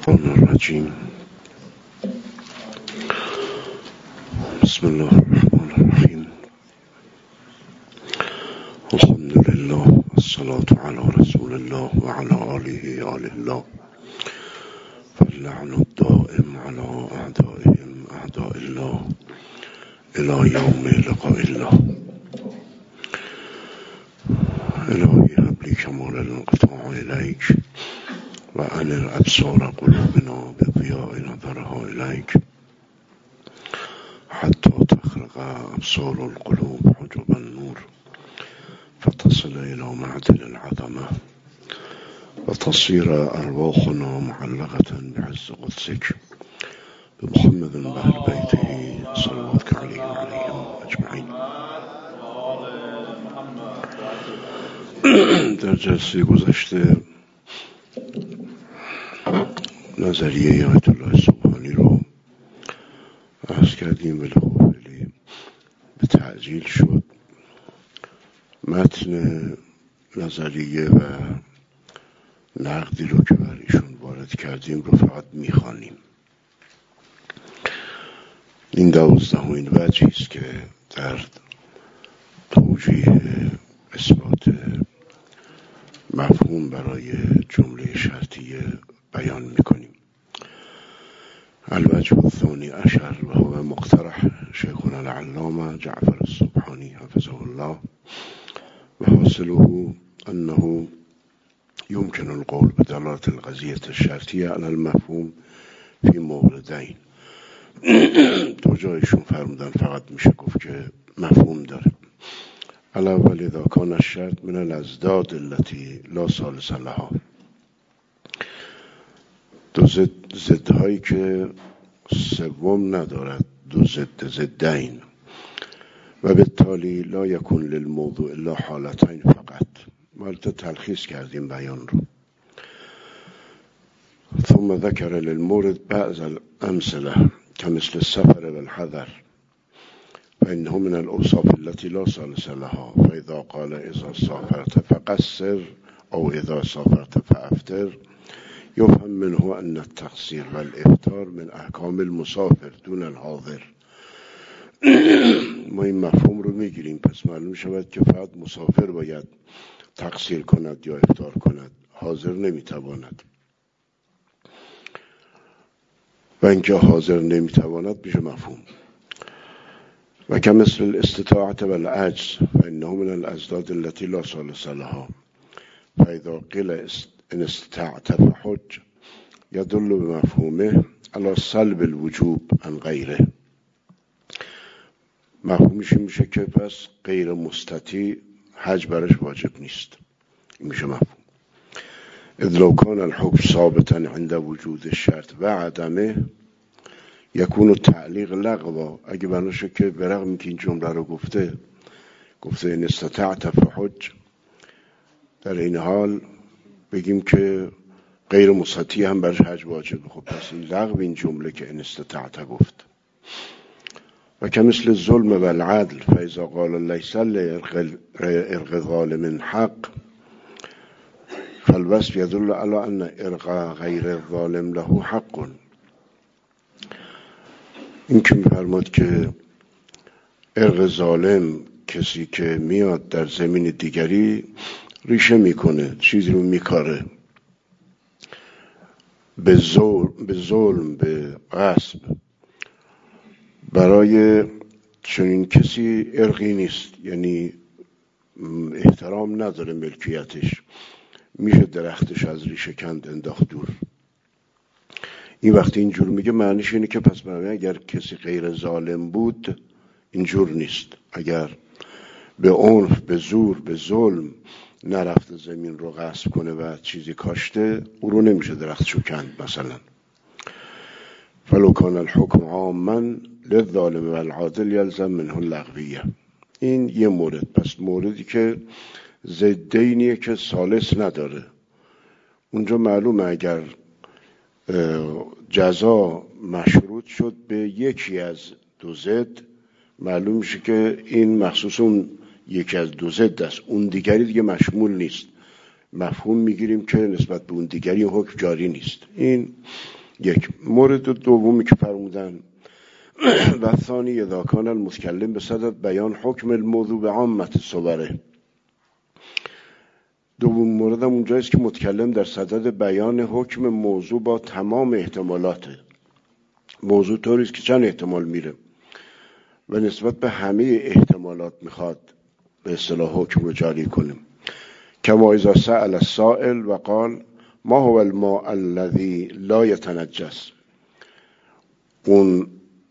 الرجیم. بسم الله الرحمن الرحیم. الحمد لله والصلاة على رسول الله وعلى آله الله، فاللعن الدائم على أعدائهم أعداء الله إلى يوم لقاء الله. إلهي هب لي كمال الانقطاع إليك وأنر أبصار قلوبنا بضياء نظرها إليك حتى تخرق أبصار القلوب حجب النور فتصل إلى معدن العظمة وتصير أرواحنا معلقة بعز قدسك بمحمد وأهل بيته صلواتك عليه وعليهم أجمعين. در جلسه گذشته نظریه آیت الله سبحانی رو عرض کردیم، ولی خب به تعجیل شد. متن نظریه و نقدی رو که بر ایشون وارد کردیم رو فقط میخوانیم. این 12مین وجهی است که در توجیه اثبات مفهوم برای جمله شرطیه بیان میکنیم. الوجه الثانی عشر و هو مقترح شیخنا العلامه جعفر السبحانی حفظه الله و حاصله انه يمكن القول بدلالة القضية الشرطية على المفهوم في موردين. دو جایشون فرمودن فقط میشه گفت که مفهوم داره. الاول اذا كان الشرط من الازداد التي لا ثالث لها، دو ضدهایی که سوم ندارد، دو ضدین، و بالتالي لا يكون للموضوع الا حالتين فقط. مالت تلخیص کردیم بیان رو. ثم ذكر للمورد بعض الامثله كمثل السفر والحذر فإنه من الأوصاف التي لا ثالث لها، فإذا قال إذا سافرت فقصر أو إذا سافرت فأفطر يفهم منه أن التقصير والإفطار من أحكام المسافر دون الحاضر. ما این مفهوم رو میگیریم، پس معلوم شود که فقط مسافر باید تقصیر کند یا افطار کند، حاضر نمیتواند. و اینکه حاضر نمیتواند میشه مفهوم. و كمثل الاستطاعة والعجز فإنه من الأزداد التي لا ثالث لها، فإذا قيل إن استطعت فحج يدل بمفهومه على سلب الوجوب عن غيره. مفهومش میشه که پس غیر مستطیع حج برش واجب نیست. این میشه مفهوم. اذ لو كان الحكم ثابتا عند وجود الشرط و عدمه یکون تعلیق لغوا. اگه بناشه که برغم که این جمله رو گفته این استطاعت فحج، در این حال بگیم که غیر مستطیع هم برش حج واجب. خب پس این لغو این جمله که این استطاعت گفت. و کمثل الظلم و العدل فاذا قال لیس لارغ ظالم حق فالوصف يدل على ان ارغاء غیر الظالم له حق. این که میفرماد که ارغ ظالم کسی که میاد در زمین دیگری ریشه میکنه، چیزی رو میکاره، به ظلم به غصب، برای چنین کسی ارغی نیست، یعنی احترام نداره ملکیتش، میشه درختش از ریشه کند انداخت دور. این وقتی اینجور میگه معنیش اینه که پس اگر کسی غیر ظالم بود اینجور نیست. اگر به عنف، به زور، به ظلم نرفته زمین رو غصب کنه و چیزی کاشته، او رو نمیشه درختشو کند مثلا. فلو کان الحکم عاما للظالم والعادل یلزم منه اللغویه. این یه مورد. پس موردی که ضدینیه که ثالث نداره. اونجا معلومه اگر جزا مشروط شد به یکی از دو ضد، معلوم میشه که این مخصوص اون یکی از دو ضد است، اون دیگری دیگه مشمول نیست. مفهوم میگیریم که نسبت به اون دیگری حکم جاری نیست. این یک مورد دومی که فرمودن و ثانی اذا کان المتکلم به صدد بیان حکم الموضوع به عامت صوره. دوم مورد هم اونجاییست که متکلم در صدد بیان حکم موضوع با تمام احتمالاته. موضوع طوریست که چند احتمال میره و نسبت به همه احتمالات میخواد به اصطلاح حکم رو جاری کنیم. کما اذا سأل السائل و قال ما هو الماء الذي لا يتنجس، اون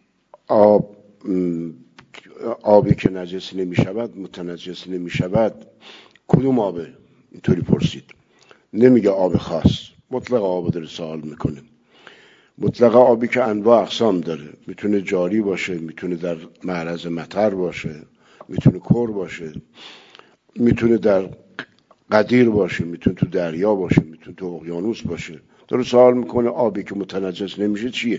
آبی که نجس نمیشود، متنجس نمیشود، کدوم آبه؟ اینطوری پرسید. نمیگه آب خاص، مطلق آب داره سوال میکنه. مطلق آبی که انواع اقسام داره، میتونه جاری باشه، میتونه در معرض مطر باشه، میتونه کور باشه، میتونه در قدیر باشه، میتونه تو دریا باشه، میتونه تو اقیانوس باشه. داره سوال میکنه آبی که متنجس نمیشه چیه؟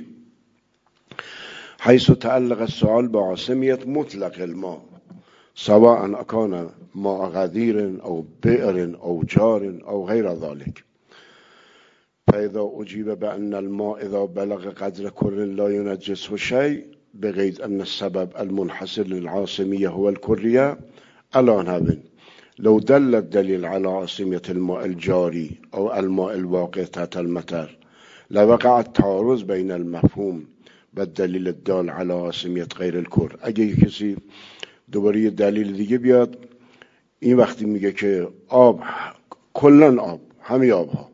حیث تعلق السؤال با عاصمیت مطلق الماء سواء اکان ماء غدیر او بئر او جار او غیر ذلك. فاذا اجیب بان الماء اذا بلغ قدر كر لا ينجسه شيء بغير ان السبب المنحصر للعاصمية هو الكرية على نحو لو دل الدليل على عاصمية الماء الجاري او الماء الواقع تحت المطر لوقع التعارض بين المفهوم و دلیل دال علی عاصمیت غیر الکر. اگه کسی دوباره یه دلیل دیگه بیاد، این وقتی میگه که آب کلن آب، همه آب ها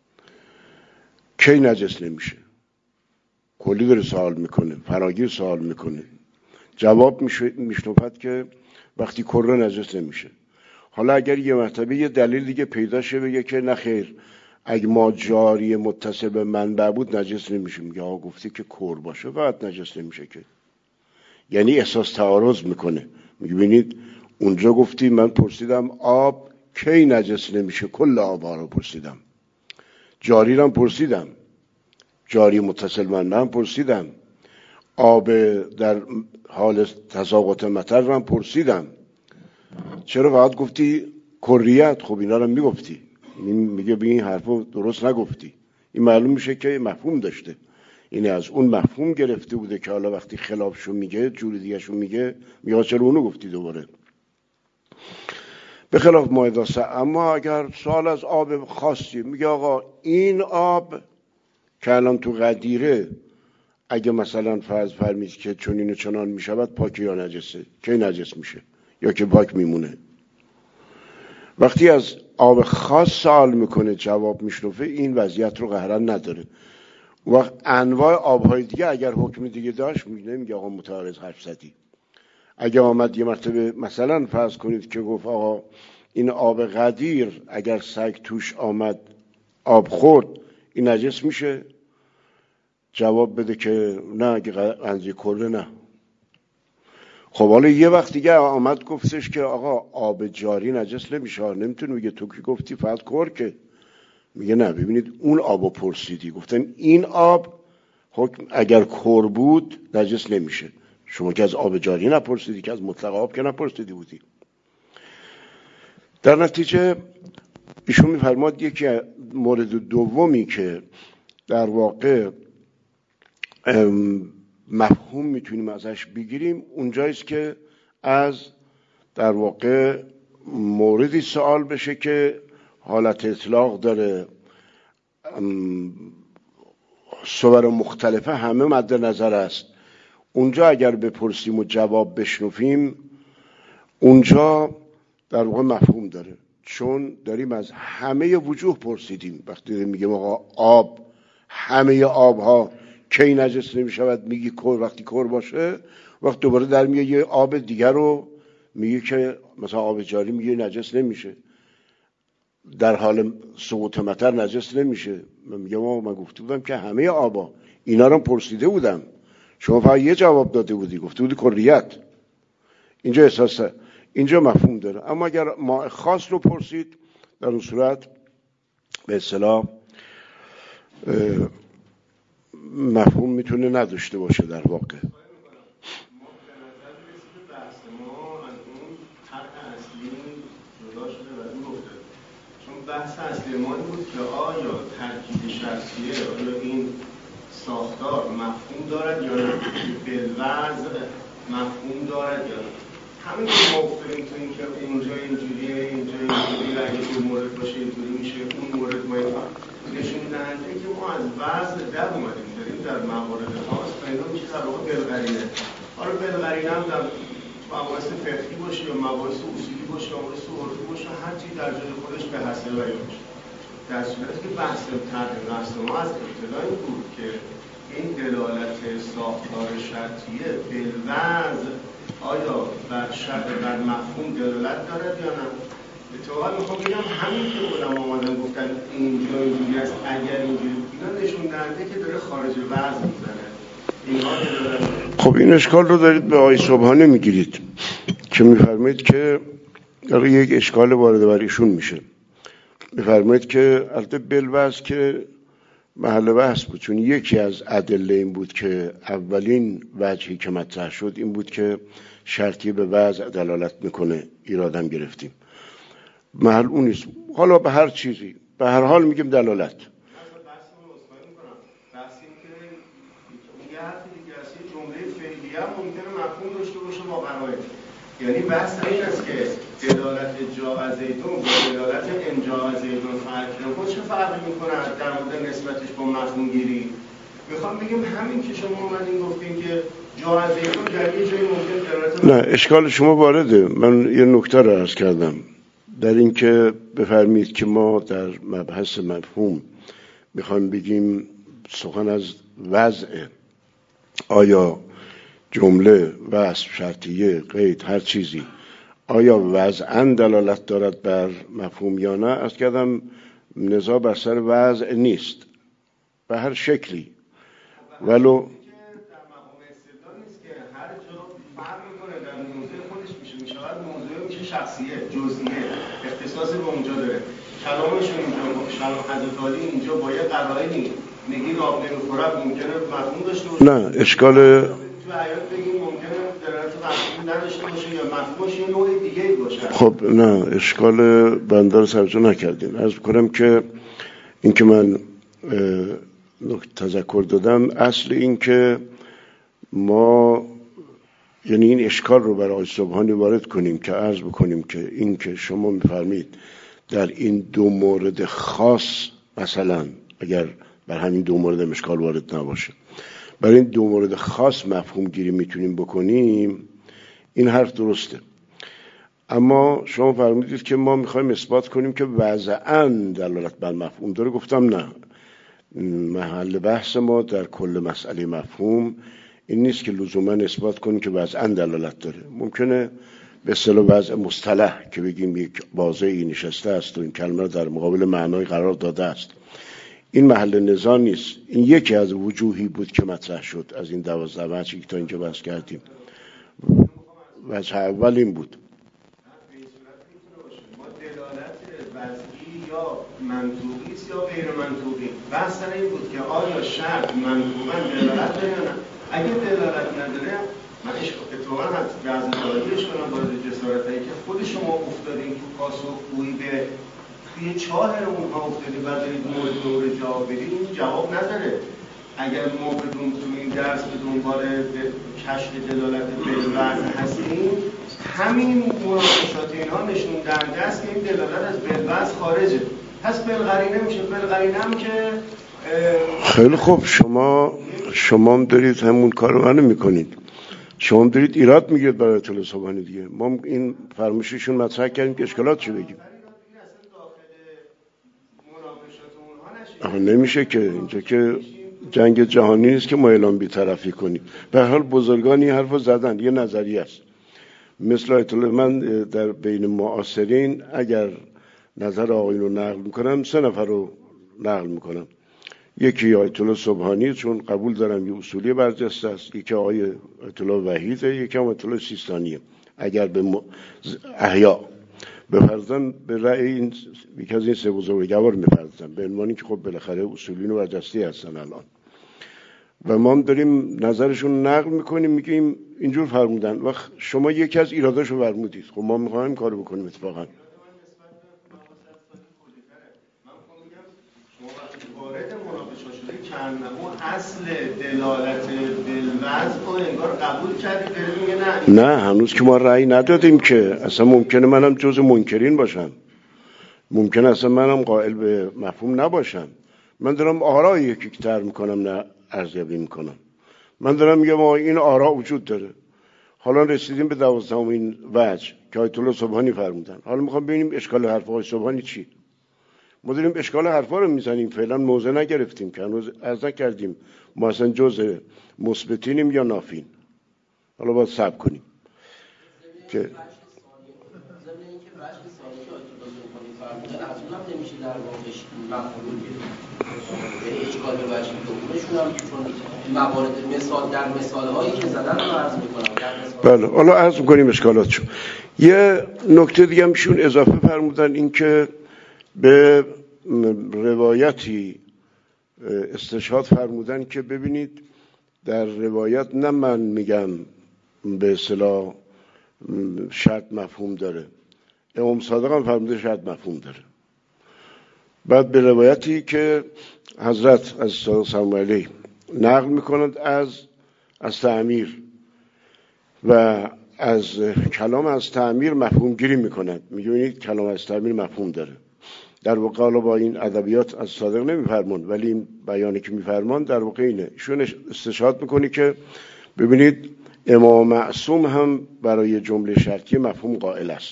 کی نجس نمیشه، کلی داره سوال میکنه، فراگیر سوال میکنه، جواب میشنفد که وقتی کره نجس نمیشه. حالا اگر یه مرتبه یه دلیل دیگه پیدا شه بگه که نه خیر، اگه ما جاری متصل به منبع بود نجس نمیشه، میگه آقا گفتی که کور باشه فقط نجس نمیشه که. یعنی احساس تعارض میکنه، میگه ببینید اونجا گفتی، من پرسیدم آب کی نجس نمیشه، کل آبها رو پرسیدم، جاری رو پرسیدم، جاری متصل منبع پرسیدم، آب در حال تساقط مطر رو پرسیدم، چرا فقط گفتی کریت؟ خب اینا رو میگفتی. میگه به این حرفو درست نگفتی. این معلوم میشه که مفهوم داشته، این از اون مفهوم گرفته بوده که حالا وقتی خلافشو میگه، جوری دیگه شو میگه چرا اونو گفتی دوباره. به خلاف مایداسه. اما اگر سوال از آب خاصی، میگه آقا این آب که الان تو قدیره اگه مثلا فرض فرمید که چون اینو چنان میشود پاک یا نجسه، کی نجس میشه یا که پاک میمونه. وقتی از آب خاص سوال میکنه جواب میشنفه، این وضعیت رو قهرن نداره. وقت انواع آبهای دیگه اگر حکم دیگه داشت میگه آقا متعارض حرف زدی. اگه آمد یه مرتبه مثلا فرض کنید که گفت آقا این آب غدیر اگر سگ توش آمد آب خورد این نجس میشه، جواب بده که نه اگه قنزی کره نه. خب حالا یه وقت دیگه آمد گفتش که آقا آب جاری نجس نمیشه، نمیتونه میگه تو که گفتی فقط کر که. میگه نه ببینید اون آبو پرسیدی، گفتن این آب حکم اگر کر بود نجس نمیشه، شما که از آب جاری نپرسیدی، که از مطلق آب که نپرسیدی بودی. در نتیجه ایشون میفرماد یکی مورد دومی که در واقع مفهوم میتونیم ازش بگیریم اونجاییست که از در واقع موردی سوال بشه که حالت اطلاق داره، صور مختلفه همه مد نظر است. اونجا اگر بپرسیم و جواب بشنفیم اونجا در واقع مفهوم داره، چون داریم از همه وجوه پرسیدیم. وقتی میگیم آقا آب، همه آبها کی نجس نمیشود، میگی کور وقتی کور باشه، وقت دوباره در میگه یه آب دیگر رو میگه که مثلا آب جاری میگه نجس نمیشه، در حال سقوط مطر نجس نمیشه. میگه من گفته بودم که همه آبا، اینا رو پرسیده بودم، شما فقط یه جواب داده بودی، گفته بودی کلیت. اینجا احساسه، اینجا مفهوم داره. اما اگر ماء خاص رو پرسید در اون صورت به اصطلاح مفهوم میتونه نداشته باشه در واقع. بحث اصلی ما این بود که آیا ترکیب شخصیه، آیا این دارد یا نه، بالوضع مفهوم دارد یا نه. همین که ما افتادیم تو این که اونجا اینجوریه، اینجا اینجوریه، اگه این مورد باشه اینطوری میشه، اون مورد ما نشون دهنده که ما از وضع در اومدیم، داریم در موارد خاص پیدا میشه در واقع بالقرینه. حالا بالقرینه هم در مباحث فقهی باشه یا مباحث اصولی باشه یا مباحث عرفی باشه، هر چی در جای خودش به حسب بیان میشه. در صورتی که بحث طرح قصد ما از ابتدا این بود که این دلالت ساختار شرطیه بالوضع آیا بر مفهوم دلالت دارد یا نه؟ اتفاقا میخوام بگم همین که علما آمدن گفتن اینجا اینجوری است، اگر اینجوری، اینا نشون دهنده که داره خارج وضع میزنه. خب این اشکال رو دارید به آقای سبحانی میگیرید که میفرمایید که یک اشکال وارد بر ایشون میشه. میفرمایید که البته بالوضع که محل بحث بود، چون یکی از ادله این بود که اولین وجهی که مطرح شد این بود که شرطی به وضع دلالت میکنه، ایرادم گرفتیم. محل اون نیست. حالا به هر چیزی به هر حال میگیم دلالت. ممکنه مفهوم داشته باشه با قرائن. یعنی بحث این است که دلالت جاء زیدون با دلالت ان جاء زیدون فرق کنه، چه فرقی میکنه در مورد نسبتش با مفهوم گیری؟ میخوام بگیم همین که شما اومدین گفتین که جاء زیدون در یه جایی ممکن دلالت نه، اشکال شما وارده. من یه نکته رو عرض کردم در این که بفرمایید که ما در مبحث مفهوم میخوایم بگیم سخن از وضع، آیا جمله، وصف، شرطیه، قید، هر چیزی آیا وضعاً دلالت دارد بر مفهوم یا نه؟ از کردم نزاع بر سر وضع نیست به هر شکلی، ولو در مقام استدلال نیست که هر جا فرق میکنه در موضوع خودش میشه موضوع میشه شخصیه، جزئیه، اختصاصی به اونجا داره. کلامشون اینجا شلون حضرت علی اینجا با یه قرائنی میگین آب نمیخورد ممکنه مفهوم داشته باشه. نه، اشکال تو آیات بگیم ممکنه دلالت مفهوم نداشته باشه یا مفهومش یه نوع دیگه‌ای باشه. خب نه، اشکال بنده رو توجه نکردین. عرض کنم که این که من تذکر دادم اصل این که ما یعنی این اشکال رو برای سبحانی وارد کنیم که عرض بکنیم که این که شما میفرمید در این دو مورد خاص، مثلا اگر بر همین دو مورد اشکال وارد نباشه، برای این دو مورد خاص مفهوم گیری میتونیم بکنیم، این حرف درسته. اما شما فرمودید که ما میخوایم اثبات کنیم که وضعاً دلالت بر مفهوم داره. گفتم نه، محل بحث ما در کل مسئله مفهوم این نیست که لزوما اثبات کنیم که وضعاً دلالت داره. ممکنه به اصطلاح وضع مصطلح که بگیم یک واضعی نشسته است و این کلمه در مقابل معنای قرار داده است، این محل نزاع نیست. این یکی از وجوهی بود که مطرح شد از این 12 وجهی که تا اینجا بحث کردیم. وجه اول این بود. ما دلالت وضعی یا منطوقی است یا غیر منطوقی. بحث این بود که آیا شرط منطوقاً دلالت داره یا نه. اگه دلالت نداره، من اتفاقاً از بعضی دلایلش کنم وارد جسارتایی که خود شما افتادین تو پاسخگویی به توی چاه اونها افتادین و دارید مورد جواب بدید، این جواب نداره. اگر ما بدون تو این درس به دنبال کشف دلالت بالوضع هستیم، همین مناقشات اینها نشون دهنده است که این دلالت از بالوضع خارجه. پس بالقرینه میشه. بالقرینه هم که خیلی خوب، شما دارید همون کارو منو میکنید. شما دارید ایراد میگیرید برای آیت الله سبحانی دیگه. ما این فرمایششون مطرح کردیم که اشکالاتشو بگیم. نمیشه که اینجا که جنگ جهانی نیست که ما اعلام بی‌طرفی کنیم. به هر حال بزرگانی حرفو زدن، یه نظریه است. مثل آیت الله، من در بین معاصرین اگر نظر آقایون رو نقل میکنم 3 نفر رو نقل میکنم. یکی آیت الله سبحانی، چون قبول دارم یه اصولی برجسته است. یکی آیت الله وحیده، یکی آیت الله سیستانیه. اگر به احیا بپردازم به رأی این یکی از این 3 بزرگوار میپردازم، به عنوانی که خب بالاخره اصولین و برجسته هستن الان و ما هم داریم نظرشون نقل میکنیم، میگیم اینجور فرمودن. وقت شما یکی از ایراداشو فرمودید، خب ما میخوایم کارو بکنیم. اتفاقا وارد مناقشه شده که انه اصل دلالت بالوضع رو انگار قبول کردی، داری میگه نه هنوز که ما رأی ندادیم که. اصلا ممکنه منم جز منکرین باشم، ممکنه اصلا منم قائل به مفهوم نباشم. من دارم آرای یکی تر میکنم، نه ارزیابی میکنم. من دارم میگم این آرا وجود داره. حالا رسیدیم به 12مین وجه که آیت الله سبحانی فرمودن. حالا میخوام ببینیم اشکال حرفای سبحانی چی. ما داریم اشکال حرفا رو میزنیم، فعلا موضع نگرفتیم که هنوز عرض نکردیم ما اصلا جزء مثبتینیم یا نافین. حالا باید صبر کنیم که از اونم نمیشه در واقعش مفهوم گرفت. اشکال به وجه دومشون هم چون موارد مثال در مثالهایی که زدن رو عرض میکنم. بله حالا عرض میکنیم اشکالاتشو. یه نکته دیگه هم شون اضافه فرمودن، این که به روایتی استشهاد فرمودن که ببینید در روایت نه من میگم به اصطلاح شرط مفهوم داره، امام صادق هم فرموده شرط مفهوم داره. بعد به روایتی که حضرت از صادق سلام علیه نقل میکنند از تعمیر و از کلام از تعمیر مفهوم گیری میکنند. میگوینید کلام از تعمیر مفهوم داره. در واقع حالا با این ادبیات از صادق نمیفرمان، ولی این بیانی که میفرمان در واقع اینه. ایشون استشهاد میکنی که ببینید امام معصوم هم برای جمله شرطی مفهوم قائل است.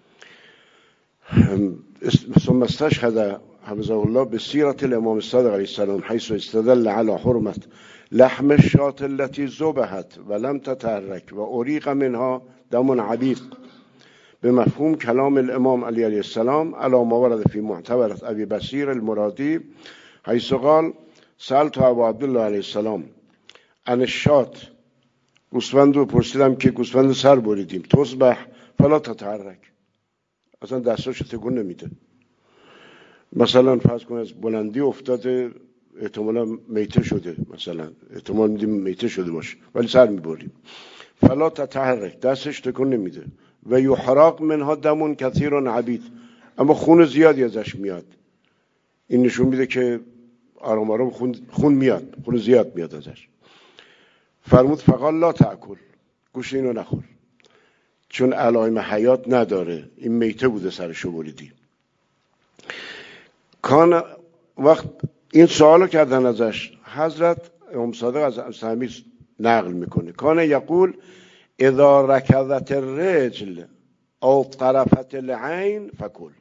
ثم استشهد حفظه الله بسیرة الامام الصادق علیه السلام حیث استدل علی حرمت لحم الشاة التي ذبحت ولم تتحرك و اریق منها دم عبیق به مفهوم کلام الامام علی علیه السلام علی ما ورد فی معتبرت ابی بصیر المرادی حیث قال سألت ابا عبدالله علیه السلام عن الشاة، گوسفند رو پرسیدم که گوسفند سر بریدیم، تذبح فلا تتحرک، اصلا دستاشو تکون نمیده. مثلا فرض کن از بلندی افتاده، احتمالا میته شده، مثلا احتمال میدیم میته شده باشه ولی سر میبریم. فلا تتحرک، دستش تکون نمیده. و یحرق منها دم کثیر عبید، اما خون زیادی ازش میاد. این نشون میده که آرام آرام خون میاد، خون زیاد میاد ازش. فرمود فقال لا تأکل، گوش اینو نخور، چون علائم حیات نداره، این میته بوده سرشو بریدی. کان وقت این سوالو کردن ازش، حضرت امام صادق از تعمیر نقل میکنه کان یقول اذا رکضت الرجل او طرفت العین فکل،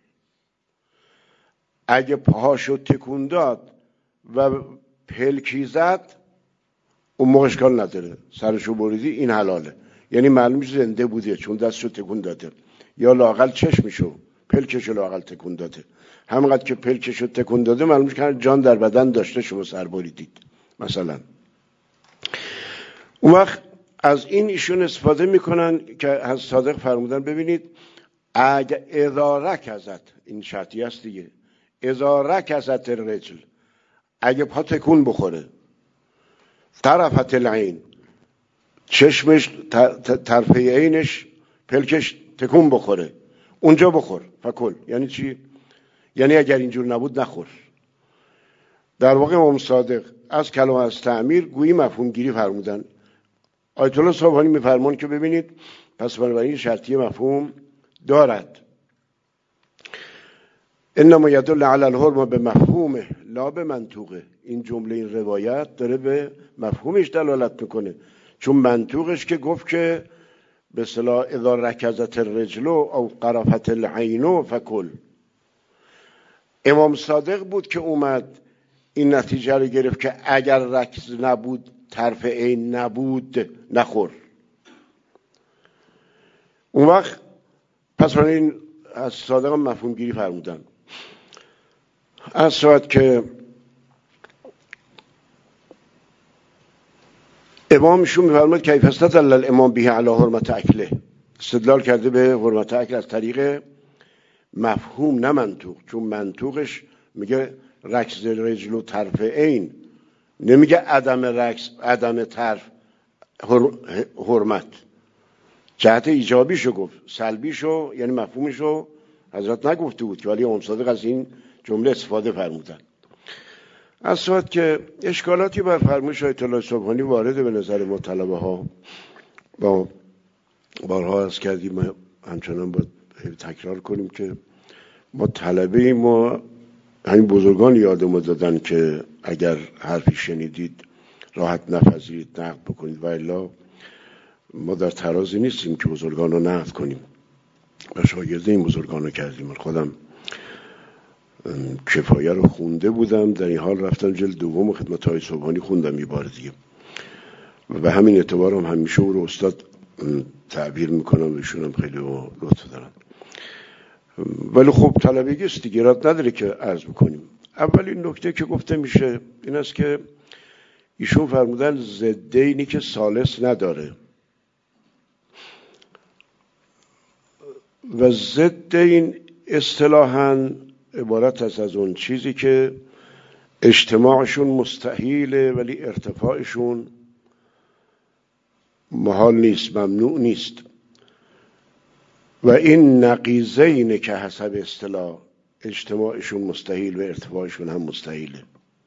اگه پاهاشو تکون داد و پلکی زد اون موقع اشکال نداره، سرشو بریدی این حلاله. یعنی معلوم میشه زنده بوده چون دستشو تکون داده، یا لااقل چشمشو پلکشو لااقل تکون داده. همینقدر که پلکشو تکون داده معلوم میشه که جان در بدن داشته، شما سر بریدید مثلا. اون وقت از این ایشون استفاده میکنن که از صادق فرمودن ببینید اگه اذا رکضت، این شرطی است دیگه، اذا رکضت الرجل، اگه پا تکون بخوره، طرفت العین، چشمش طرفه عینش پلکش تکون بخوره، اونجا بخور فکل. یعنی چی؟ یعنی اگر اینجور نبود نخور. در واقع امام صادق از کلام از تعمیر گویی مفهوم گیری فرمودن. آیت الله صبحانی میفرمان که ببینید پس بنابراین شرطی مفهوم دارد. انما یدل علی الحرمه به مفهومه لا به منطوقه. این جمله این روایت داره به مفهومش دلالت میکنه، چون منطوقش که گفت که به اصطلاح اذا رکضت الرجل او قرفت العین فکل. امام صادق بود که اومد این نتیجه رو گرفت که اگر رکض نبود، طرف عین نبود، نخور. اون وقت پس این از صادق هم مفهوم گیری فرمودن. از ساعت که امامشون میفرماد کیف استدل الامام به علی حرمت اکله، استدلال کرده به حرمت اکل از طریق مفهوم نه منطوق، چون منطوقش میگه رکض رجل و طرف عین، نمیگه عدم رکض عدم طرف حرمت. جهت ایجابیشو گفت، سلبیشو یعنی مفهومشو حضرت نگفته بود که، ولی امام صادق از این جمله استفاده فرمودن. از صورت که اشکالاتی بر فرمایش آیت الله سبحانی وارده به نظر ما طلبه ها، با بارها عرض کردیم، همچنان باید تکرار کنیم که ما طلبه ایم، ما همین بزرگان یادمون دادن که اگر حرفی شنیدید راحت نپذیرید، نقد بکنید، و الا ما در ترازی نیستیم که بزرگان رو نقد کنیم و شاگرده این بزرگان رو کردیم. خودم کفایه رو خونده بودم، در این حال رفتم جلد دوم خدمت های سبحانی خوندم یه بار دیگه و به همین اعتبار هم همیشه او رو استاد تعبیر میکنم و ایشون هم خیلی لطف دارن. ولی خب طلبگی است دیگه، رد نداره که عرض بکنیم. اولین نکته که گفته میشه این است که ایشون فرمودن ضدینی که ثالث نداره و ضد این اصطلاحاً عبارت است از اون چیزی که اجتماعشون مستحیله ولی ارتفاعشون محال نیست، ممنوع نیست، و این نقیضینه که حسب اصطلاح اجتماعشون مستحیل و ارتفاعشون هم مستحیله.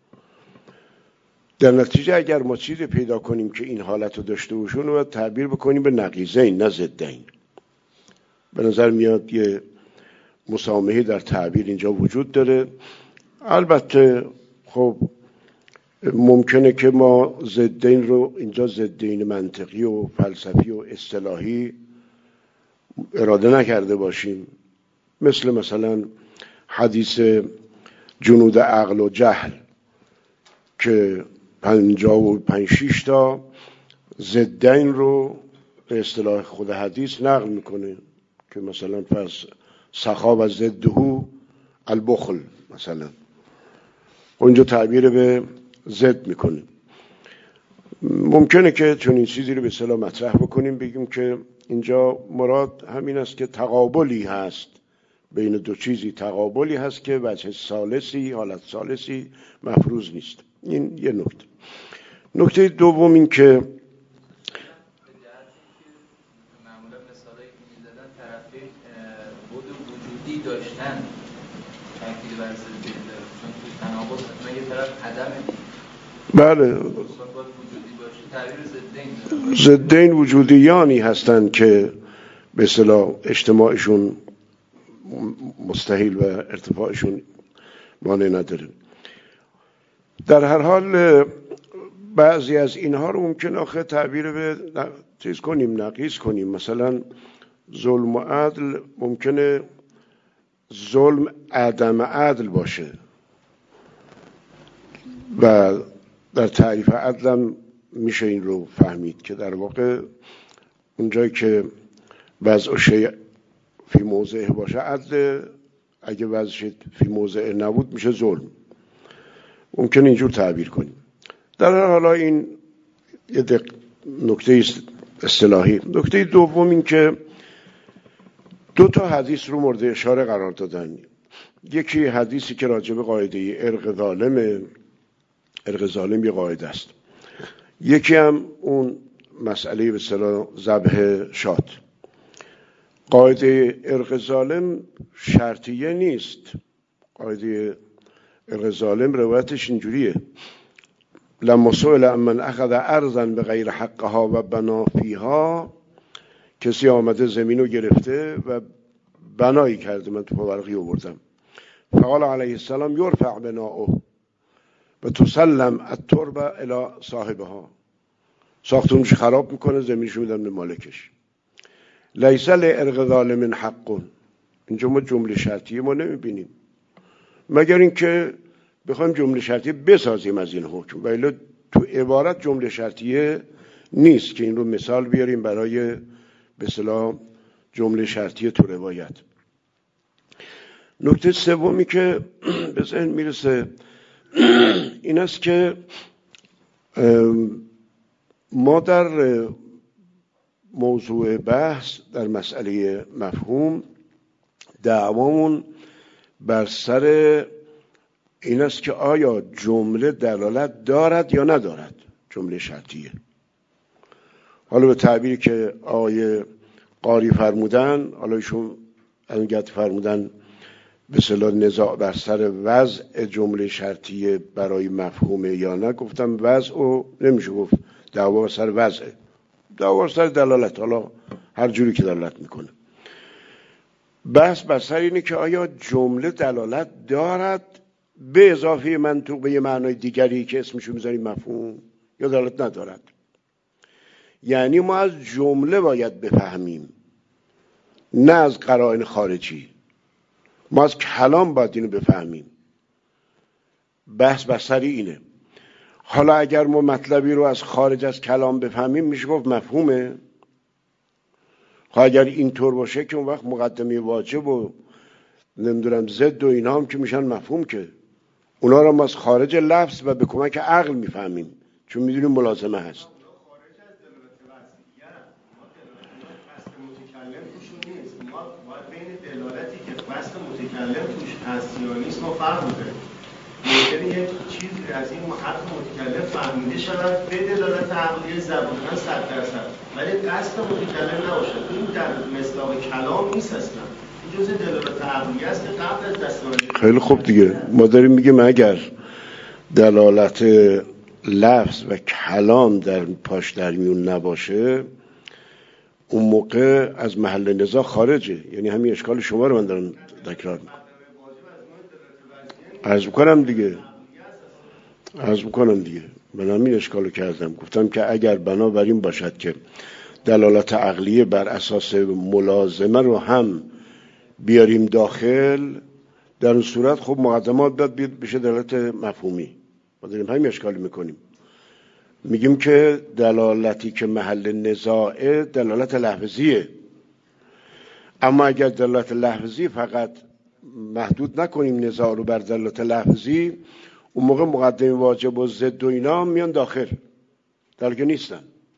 در نتیجه اگر ما چیزی پیدا کنیم که این حالت رو داشته باشون و تعبیر بکنیم به نقیضین نه ضدین. به نظر میاد یه مسامحه در تعبیر اینجا وجود داره. البته خب ممکنه که ما ضدین رو اینجا ضدین منطقی و فلسفی و اصطلاحی اراده نکرده باشیم، مثلا حدیث جنود عقل و جهل که 55-6 تا ضدین رو به اصطلاح خود حدیث نقل میکنه که مثلا پس سخا و ضده البخل، مثلا اونجا تعبیر به ضد میکنه. ممکنه که چون این چیزی رو به اصطلاح مطرح بکنیم، بگیم که اینجا مراد همین است که تقابلی هست بین دو چیزی، تقابلی هست که وجه ثالثی، حالت ثالثی مفروض نیست. این یه نکته. نکته دوم این که معمولا مثالایی که می‌زدن طرفین بود وجودی داشتن تأکید بر ضدیت داره، چون توی تناقض حتما یه طرف عدمه. بله، ضدین وجودیانی هستند که به اصطلاح اجتماعشون مستحیل و ارتفاعشون مانع نداره. در هر حال بعضی از اینها رو ممکن آخه تعبیر به چیز کنیم، نقیض کنیم. مثلا ظلم و عدل ممکنه ظلم عدم عدل باشه و در تعریف عدلم میشه این رو فهمید که در واقع اونجایی که وضع شیء فی موضعه باشه عدل، اگه وضع فی موضعه نبود میشه ظلم. ممکن اینجور تعبیر کنیم. در هر حال این یه نکته اصطلاحی. نکته دوم این که دو تا حدیث رو مورد اشاره قرار دادن. یکی حدیثی که راجع به قاعده ارق ظالمه، ارق ظالم یه قاعده است. یکی هم اون مسئله به اصطلاح ذبح شات. قاعده ارق ظالم شرطیه نیست. قاعده ارق ظالم روایتش اینجوریه: لما سئل من اخذ ارضا به غیر حقها و بنا فیها، کسی آمده زمین رو گرفته و بنایی کرده، من تو پاورقی آوردم، فقال علیه السلام یرفع بناؤه و تسلم التربه الی صاحبها، ساختمونش خراب میکنه، زمینش میدن به مالکش. لیس لارق ظالم حق. اینجا ما جمله شرطیه ما نمیبینیم، مگر اینکه بخوایم جمله شرطیه بسازیم از این حکم، ولی تو عبارت جمله شرطیه نیست که این رو مثال بیاریم برای به اصطلاح جمله شرطیه تو روایت. نکته سومی که به ذهن میرسه این است که ما در موضوع بحث در مسئله مفهوم دعوامون بر سر این است که آیا جمله دلالت دارد یا ندارد، جمله شرطیه. حالا به تعبیری که آقای قاری فرمودن، حالا ایشون انگت فرمودن به اصطلاح نزاع بر سر وضع جمله شرطیه برای مفهومه یا نه، گفتم وضع و نمیشه گفت دعوا بر سر وضعه، دعوا بر سر دلالت، حالا هر جوری که دلالت میکنه. بحث بر سر اینه که آیا جمله دلالت دارد به اضافه منطوق به یه معنای دیگری که اسمشو میذاریم مفهوم، یا دلالت ندارد. یعنی ما از جمله باید بفهمیم، نه از قرائن خارجی. ما از کلام باید اینو بفهمیم. بحث بر سر اینه. حالا اگر ما مطلبی رو از خارج از کلام بفهمیم میشه گفت مفهومه. اگر اینطور باشه که اون وقت مقدمه واجب و نمیدونم ضد و اینا هم که میشن مفهوم، که اونا رو ما از خارج لفظ و به کمک عقل میفهمیم، چون میدونیم ملازمه هست. متکلم توش هست یا نیست ما فرق می‌کنیم. ممکنه یک چیزی از این حرف متکلم فهمیده شود به دلالت عقلی زباناً 100%، ولی قصد متکلم نباشه. این در مصداق کلام نیست اصلا. این جزء دلالت عقلی است که قبل از دستورالعقلی. خیلی خوب دیگه، ما داریم میگیم اگر دلالت لفظ و کلام در پاش در میون نباشه، اون موقع از محل نزاع خارجه. یعنی همین اشکال شما رو من دارم تکرار میکنم. عرض میکنم دیگه من همین اشکالو کردم. گفتم که اگر بنابراین باشد که دلالت عقلیه بر اساس ملازمه رو هم بیاریم داخل، در اون صورت خب مقدمات باید بشه دلالت مفهومی. ما داریم همین اشکال میکنیم. میگیم که دلالتی که محل نزاعه دلالت لفظیه، اما اگر دلالت لفظی فقط محدود نکنیم نزاع رو بر دلالت لفظی، اون موقع مقدمه واجب و ضد و اینا میان داخل، در حالی که نیستن.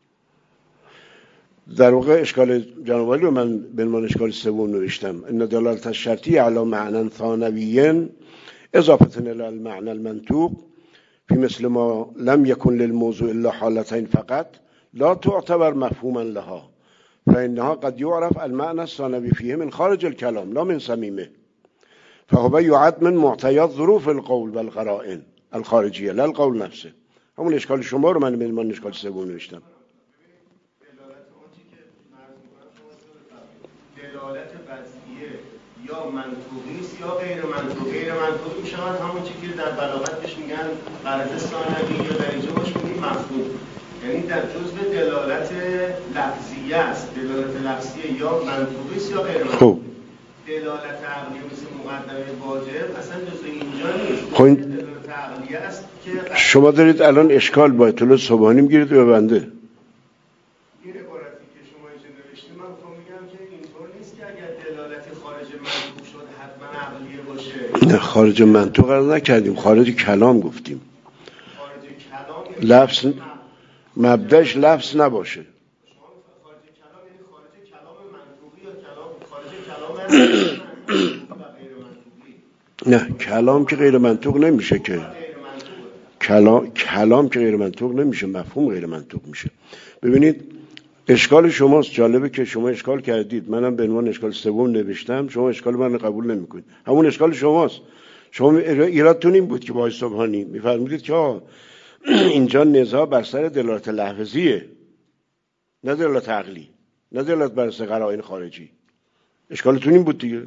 در واقع اشکال جناب عالی رو من به عنوان اشکال سوم نوشتم: ان دلالت الشرطی علی معنی ثانوی اضافه الی المعنی المنطوق فی مثل ما لم یکن للموضوع الا حالتین فقط لا تعتبر مفهوما لها فانها قد یعرف المعنی الثانوی فیه من خارج الكلام لا من صمیمه فهو یعد من معطیات ظروف القول والقرائن الخارجیه لا القول نفسه. همون اشکال شما رو من به عنوان اشکال سوم نوشتم. دلالت وضعیه یا منطوقی است یا غیر منطوقی. غیر منطوقی میشه همون چیزی که در بلاغت بهش میگن غرض ثانوی، یا در اینجا باش میگیم مفهوم. یعنی در جزء دلالت لفظیه است. دلالت لفظیه یا منطوقی است یا غیر منطوقی. دلالت عقلی مثل مقدمه واجب اصلا جزء اینجا نیست. دلالت عقلیه است که شما دارید الان اشکال با اطلاع صبحانی میگیرید به بنده. نه خارج منطوق رو نکردیم، خارج کلام گفتیم. لفظ مبدأش لفظ نباشه. نه کلام که غیر منطوق نمیشه، که کلام که غیر منطوق نمیشه، مفهوم غیر منطوق میشه. ببینید اشکال شماست. جالبه که شما اشکال کردید، منم به عنوان اشکال سوم نوشتم، شما اشکال من قبول نمیکنید. همون اشکال شماست. شما ایرادتون این بود که با آقای صبحانی میفرمودید که اینجا نزاع بر سر دلالت لفظیه، نه دلالت عقلی، نه دلالت بر سر قرائن خارجی. اشکالتون این بود دیگه.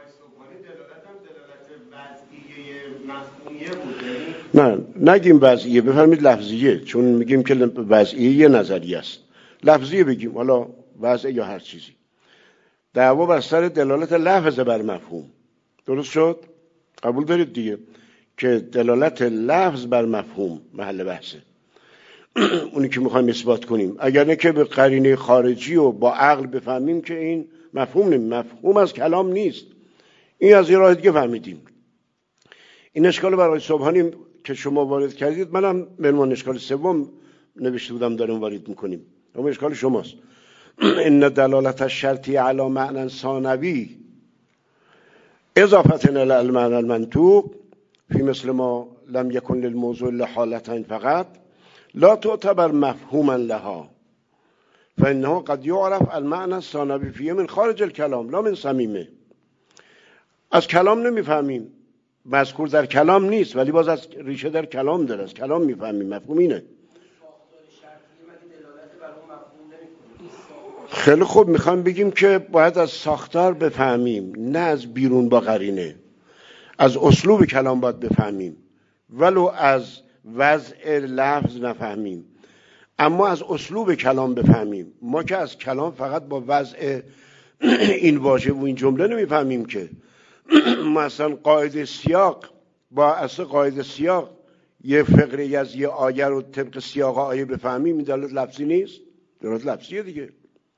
نه نگیم وضعیه، بفرمید لفظیه، چون میگیم که وضعیه یه نظریه است. لفظیه بگیم، حالا وضع یا هر چیزی. دعوا بر سر دلالت لفظ بر مفهوم. درست شد؟ قبول دارید دیگه که دلالت لفظ بر مفهوم محل بحثه. اونی که میخوایم اثبات کنیم، اگر نه که به قرینه خارجی و با عقل بفهمیم که این مفهوم نیست، مفهوم از کلام نیست. این از یه راه دیگه فهمیدیم. این اشکال برای صبحانی که شما وارد کردید، منم به عنوان اشکال سوم نوشته بودم داریم وارد میکنیم. اما اشکال شماست. ان دلالت الشرطی علی معنی ثانوی اضافه الی المعنی المنطوق فی مثل ما لم یکن للموضوع الا حالتین فقط لا تعتبر مفهوما لها فانه قد یعرف المعنی الثانوی فیه من خارج الكلام لا من صمیمه. از کلام نمیفهمیم، مذکور در کلام نیست ولی باز از ریشه در کلام داره، از کلام میفهمیم. مفهوم اینه. خیلی خوب، میخوام بگیم که باید از ساختار بفهمیم، نه از بیرون با قرینه. از اسلوب کلام باید بفهمیم ولو از وضع لفظ نفهمیم، اما از اسلوب کلام بفهمیم. ما که از کلام فقط با وضع این واژه و این جمله نمیفهمیم که مثلا قاعده سیاق، با اصل قاعده سیاق یه فقره از یه آیه رو طبق سیاق آیه بفهمیم، این دلالت لفظی نیست، دلالت لفظیه دیگه.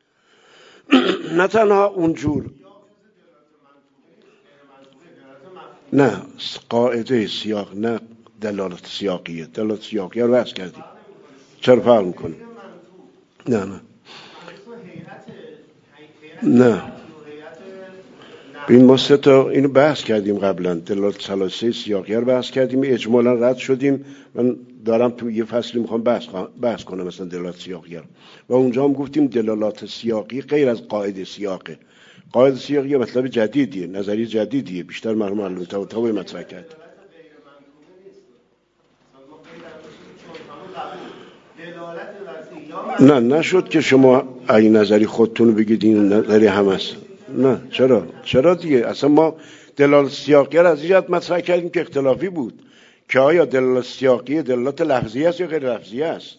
نه تنها اونجور، نه قاعده سیاق، نه دلالت سیاقیه. دلالت سیاقیه رو بحث کردیم، چرا فرق میکنه؟ نه این ما سه تا اینو بحث کردیم قبلا، دلالت ثلاثه سیاقیه رو بحث کردیم، اجمالا رد شدیم. من دارم تو یه فصلی میخوام بحث کنم مثلا دلالت سیاقیه، و اونجا هم گفتیم دلالات سیاقی غیر از قاعده سیاقه. قاعده سیاقی مطلب جدیدیه، نظریه جدیدیه، بیشتر مرحوم علامه طباطبایی مطرح کرد. نه نشد که شما این نظری خودتون بگید این نظری هم هست. نه چرا دیگه؟ اصلا ما دلالت سیاقی از این جهت مطرح کردیم که اختلافی بود که آیا دلالت سیاقی دلالت لفظی است یا غیر لفظی است.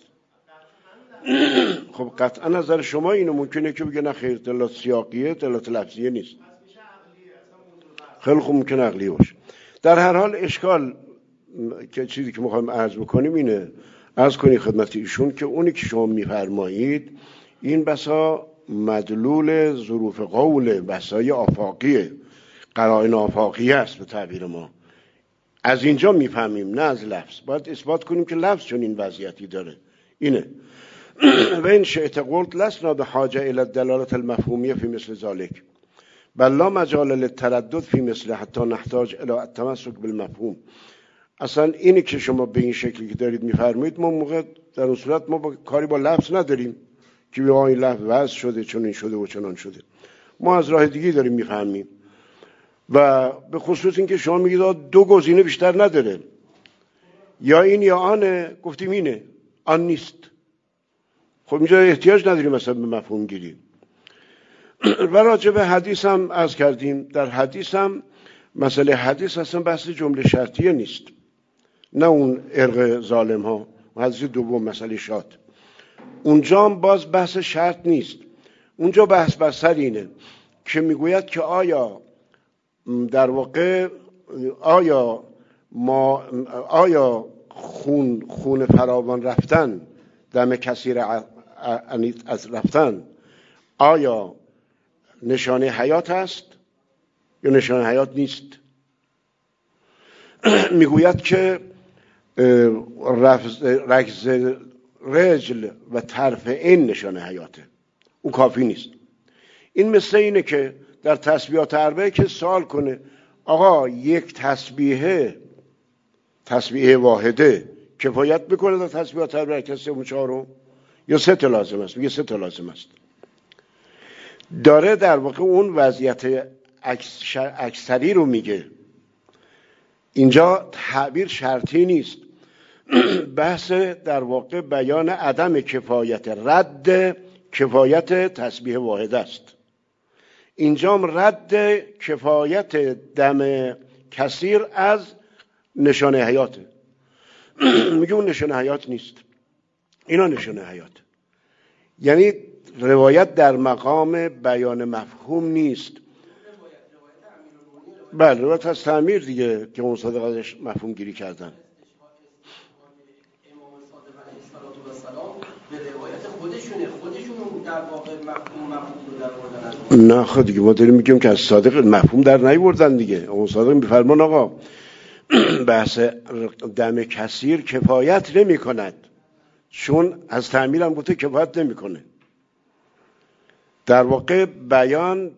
خب قطعا نظر شما اینو ممکنه که بگه نه خیر، دلالت سیاقیه دلالت لفظیه نیست. خیلی خوب ممکن عقلی باشه. در هر حال اشکال که چیزی که میخوایم عرض بکنیم اینه، عرض کنی خدمت ایشون که اونی که شما میفرمایید این بسا مدلول ظروف قول، بسای آفاقیه، قرائن آفاقی است به تعبیر ما. از اینجا میفهمیم نه از لفظ. باید اثبات کنیم که لفظ چون این وضعیتی داره. اینه و این شئت قلت لسنا بحاجه الى الدلالة المفهومیه فی مثل ذلك بل لا مجال للتردد فی مثل حتی نحتاج الى التمسک بالمفهوم. اصلا اینی که شما به این شکلی که دارید میفرمایید، ما موقع در اون صورت ما کاری با لفظ نداریم که به این لفظ وضع شده چون این شده و چنان شده. ما از راه دیگه داریم میفهمیم. و به خصوص این که شما میگید دو گزینه بیشتر نداره، یا این یا آنه، گفتیم اینه، آن نیست. خب اینجا احتیاج نداریم مثلا به مفهوم گیری. و راجع به حدیث هم عرض کردیم، در حدیث هم مسئله حدیث اصلا بحث جمله شرطیه نیست، نه اون ارق ظالم ها. حدیث دوم مسئله شاد، اونجا هم باز بحث شرط نیست. اونجا بحث بر سر اینه که میگوید که آیا در واقع آیا خون فراوان رفتن، دم کثیر از رفتن، آیا نشانه حیات است یا نشانه حیات نیست؟ میگوید که رکض رجل و طرف این نشانه حیاته، اون کافی نیست. این مثل اینه که در تسبیحات اربعه که سوال کنه آقا یک تسبیحه واحده کفایت میکنه در تسبیحات اربعه که 3 و 4 یا 3 تا لازم است؟ میگه 3 تا لازم است. داره در واقع اون وضعیت اکثری رو میگه. اینجا تعبیر شرطی نیست، بحث در واقع بیان عدم کفایت، رد کفایت تسبیح واحد است. اینجا رد کفایت دم کثیر از نشانه حیاته. میگه اون نشانه حیات نیست، اینا نشانه حیات. یعنی روایت در مقام بیان مفهوم نیست. بله، روایت از تعمیر دیگه که اون صادق ازش مفهوم گیری کردن. نه خود دیگه ما داریم میگیم که از صادق مفهوم در نیوردن دیگه. اون صادق میفرمان آقا بحث دم کثیر کفایت نمی کند، چون از تعمیر هم گفته کفایت نمی کنه. در واقع بیان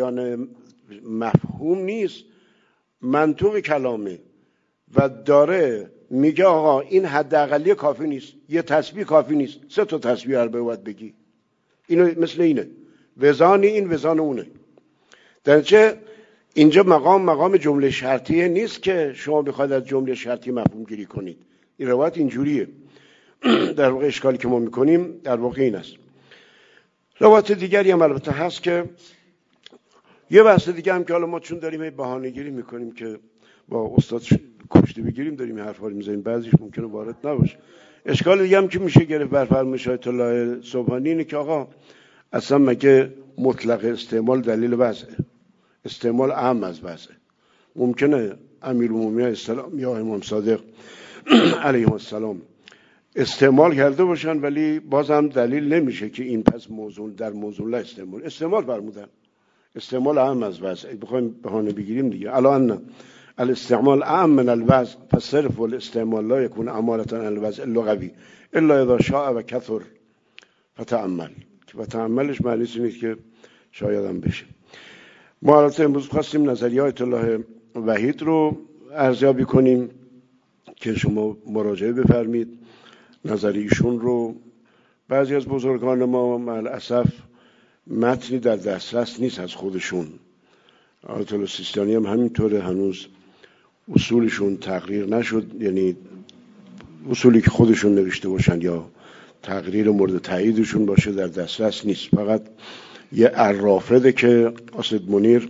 مفهوم نیست، منطوق کلامه و داره میگه آقا این حداقلی کافی نیست، یه تسبیح کافی نیست، 3 تا تسبیح اربعه باید بگی. اینو مثل اینه، وزان این وزان اونه. درنچه اینجا مقام جمله شرطیه نیست که شما بخواید از جمله شرطی مفهوم گیری کنید. این روایت اینجوریه. در واقع اشکالی که ما میکنیم در واقع این است. روایت دیگری هم البته هست که یه بحث دیگه هم که حالا ما چون داریم بهانه‌گیری میکنیم که با استاد کشته بگیریم داریم حرفا رو میزنیم، بعضیش ممکنه وارد نباشه. اشکال دیگه هم که میشه گرفت بر فرمایش آیت الله سبحانی اینه که آقا اصلا مگه مطلق استعمال دلیل وضعه؟ استعمال اهم از وضعه. ممکنه امیرالمومنین السلام یا امام صادق علیه السلام استعمال کرده باشن ولی باز هم دلیل نمیشه که این پس موضوع در موضوع استعمال فرمودن. استعمال اهم از وضع. بخوایم بهانه بگیریم دیگه الان الاستعمال اهم من الوضع، پس صرف الاستعمال لا يكون امارة عن الوضع اللغوی الا اذا شاء و کثر فتأمل. که فتأملش معنیش نیست که شاید هم بشه. ما البته امروز خواستیم نظریه آیت الله وحید رو ارزیابی کنیم که شما مراجعه بفرمید. نظریشون رو بعضی از بزرگان ما مع متنی در دسترس نیست از خودشون. آیت الله سیستانی هم همینطوره، هنوز اصولشون تقریر نشد، یعنی اصولی که خودشون نوشته باشن یا تقریر مورد تاییدشون باشه در دسترس نیست. فقط یه الرافده که اسد منیر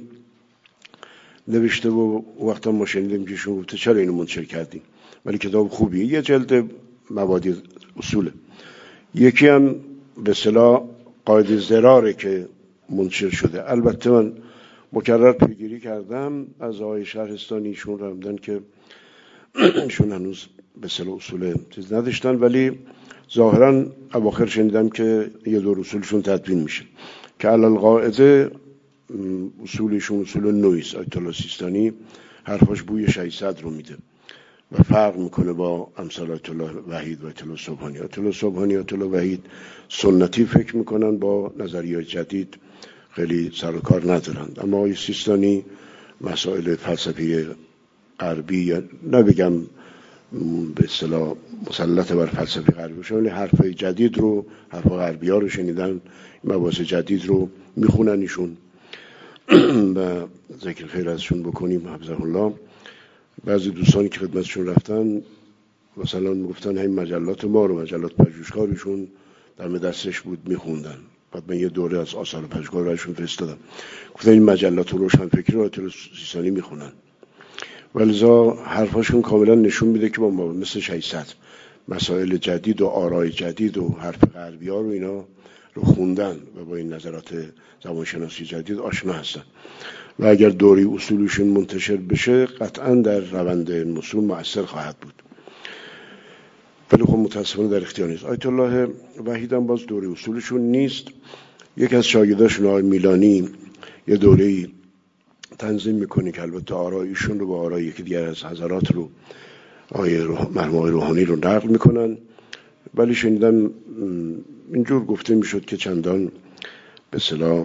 نوشته و وقتا ما شنیدیم که شما گفته چرا اینو منتشر کردیم، ولی کتاب خوبیه، یه جلد مبادی اصوله. یکی هم به اصطلاح قاعده ضراره که منتشر شده. البته من مکرر پیگیری کردم از آقای شهرستانی، ایشون رمضان که ایشون هنوز به اصطلاح اصول چیز نداشتن، ولی ظاهرا اواخر شنیدم که یه دور اصولشون تدوین میشه که علل قاعده اصولشون اصول نویس. آیت الله سیستانی حرفاش بوی 600 رو میده و فرق میکنه با امثال آیت الله وحید و آیت الله سبحانی. آیت الله سبحانی، آیت الله وحید سنتی فکر میکنن، با نظریات جدید خیلی سر و کار ندارند. اما آیت سیستانی مسائل فلسفی غربی، یا نبگم به اصطلاح مسلط بر فلسفه غربی باشه، ولی حرفای جدید رو، حرف غربی ها رو شنیدن، مباحث جدید رو میخونن ایشون و ذکر خیر ازشون بکنیم حفظه الله. بعضی دوستانی که خدمتشون رفتن مثلا گفتن همین مجلات ما رو، مجلات پژوهشکارشون در دستش بود میخوندن. بعد من یه دوره از آثار پژوهشکار براشون فرستادم، گفتن این مجلات روشنفکری رو آیت الله سیستانی میخونن. ولذا حرفاشون کاملا نشون میده که با مثل 600 مسائل جدید و آرای جدید و حرف غربی ها رو اینا رو خوندن و با این نظرات زبانشناسی جدید آشنا هستن و اگر دوری اصولشون منتشر بشه قطعا در روند این اصول مؤثر خواهد بود. ولی خب متاسفانه در اختیار نیست. آیت الله وحید هم باز دوری اصولشون نیست. یک از شاگرداشون آقای میلانی یه دوره‌ای تنظیم میکنه که البته آرایشون رو با آرای یکی دیگر از حضرات رو مرحوم آقای روحانی رو نقل میکنن، ولی شنیدم اینجور گفته میشد که چندان به اصطلاح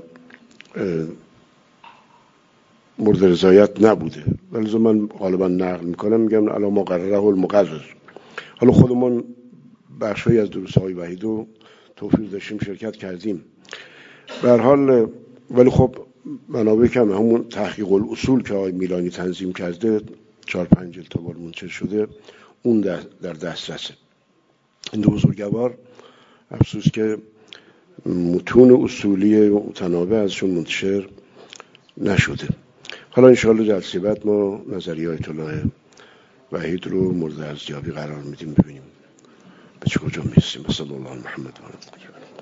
مورد رضایت نبوده. ولی من غالبا نقل میکنم، میگم علی ما قرره المقرر. حالا خودمون بخشی از دروس های وحید رو توفیق داشتیم شرکت کردیم به هر حال. ولی خب منابع کم، همون تحقیق الاصول که آقای میلانی تنظیم کرده 4-5 جلد تا منتشر شده، اون در دسترسه. این دو بزرگوار افسوس که متون اصولی متنابع ازشون منتشر نشده. حالا انشاءالله جلسه بعد ما نظریه آیت الله وحید رو مورد ارزیابی قرار میدیم، ببینیم به چه کجا میرسیم. صلی الله علی محمد و آله.